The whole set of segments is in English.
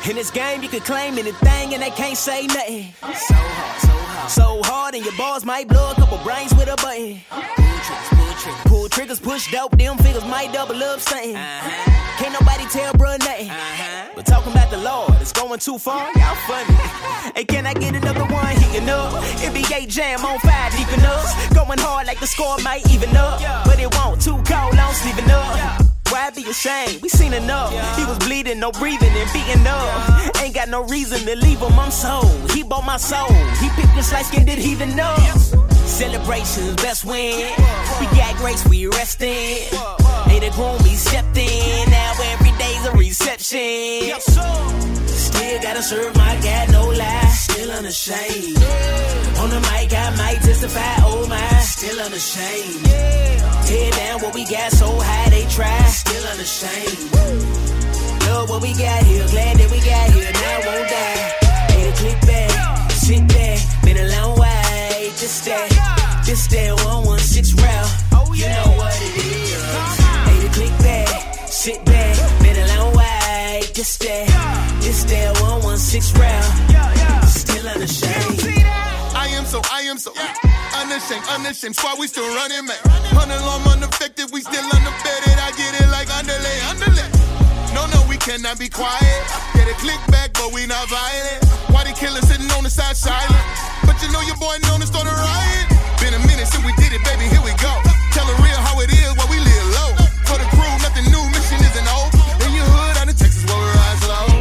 In this game, you can claim anything and they can't say nothing. So hard, so hard. So hard, and your balls might blow a couple brains with a button. Pull triggers, push dope, them figures might double up stunting. Can't nobody tell bruh nothing. But talking about the Lord, it's going too far, y'all funny. Hey, can I get another one heating up? NBA Jam on 5 deep in us. Going hard like the score might even up. But it won't, too cold, I'm sleeping up. Why be ashamed? We seen enough. He was bleeding, no breathing, and beating up. Ain't got no reason to leave him, I'm sold. He bought my soul. He picked this light skin, did heathen up. Celebrations, best win. We got grace, we resting. Hey, the groom, he stepped in. Now every day's a reception. Still gotta serve my God, no lie. Still unashamed. On the mic, I might testify, oh my. Still unashamed. Tear down what we got so high, they try. Still unashamed. Love what we got here, glad that we got here, now won't die. Hey, the click back, sit back, been a long way. Just that 116 route, you know what it is. Hey, the click back, sit back, been a long way. Just that 116 route, still unashamed. I am so unashamed. Squad, we still running, man. 100 alarm unaffected, we still underbedded. I get it like underlay. No, we cannot be quiet. Get a click back, but we not violent. Why the killer sitting on the side silent? But you know your boy known to start a riot. Been a minute since we did it, baby, here we go. Tell it real how it is while we live low. For the crew, nothing new, mission isn't over. In your hood, out in Texas, where we ride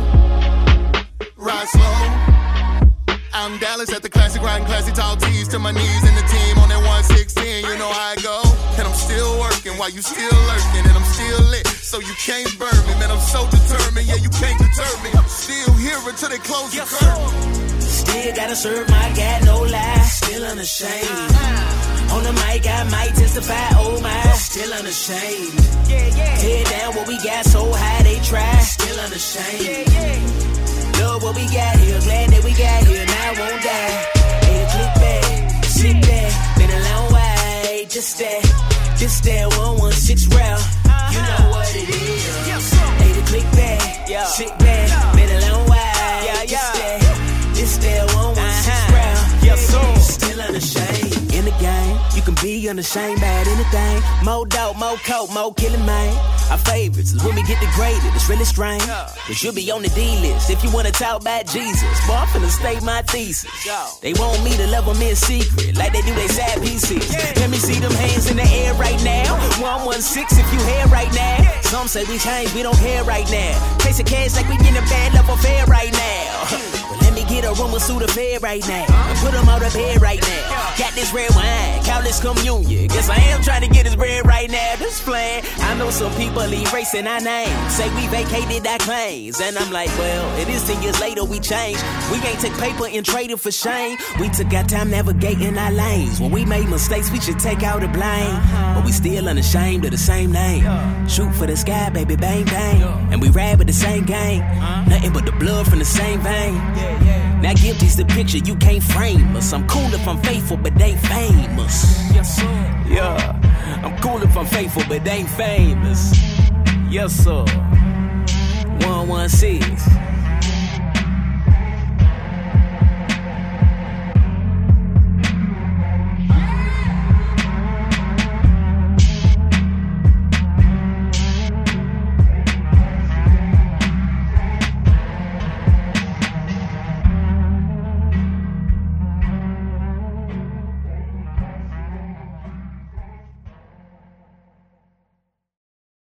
slow. I'm Dallas at the classic, riding classy tall tees to my knees in the team on that 116. You know how I go. And I'm still working while you still lurking, and I'm still lit, so you can't burn me. Man, I'm so determined, yeah, you can't deter me. I'm still here until they close the curtain. Still gotta serve my God, no lie. Still unashamed. On the mic, I might testify, oh my. Still unashamed. Tear down what we got so high, they try. Still unashamed. Love what we got here, glad that we got here, now I won't die. Hey, click back, sit back, been a long way. Just that 116 route, you know what it is. Hey, the click back, sit back, been a long way. Just that 116 route, still unashamed. In the game, you can be unashamed about anything. More dope, more coke, more killing, man. Our favorites is when we get degraded, it's really strange. Cause you'll be on the D-list if you wanna talk about Jesus. Boy, I'm finna state my thesis. They want me to love them in secret, like they do they side PCs. Let me see them hands in the air right now. 116 if you here right now. Some say we changed, we don't care right now. Chasing cash like we in a bad love affair right now. But let me get a room with suit affair right now. And put them out of bed right now. Got this red wine, call this communion. Guess I am trying to get this bread right now. This plan, I know some people erasing our names. Say we vacated our claims. And I'm like, well, it is 10 years later we changed. We ain't take paper and trade it for shame. We took our time navigating our lanes. When we made mistakes, we should take out the blame. But we still unashamed of the same name. Shoot for the sky, baby, bang, bang. And we ride with the same gang. Nothing but the blood from the same vein. Now guilty's the picture, you can't frame us. I'm cool if I'm faithful, but they famous. Yeah, I'm cool if I'm faithful, but they famous. Yes, sir. 116.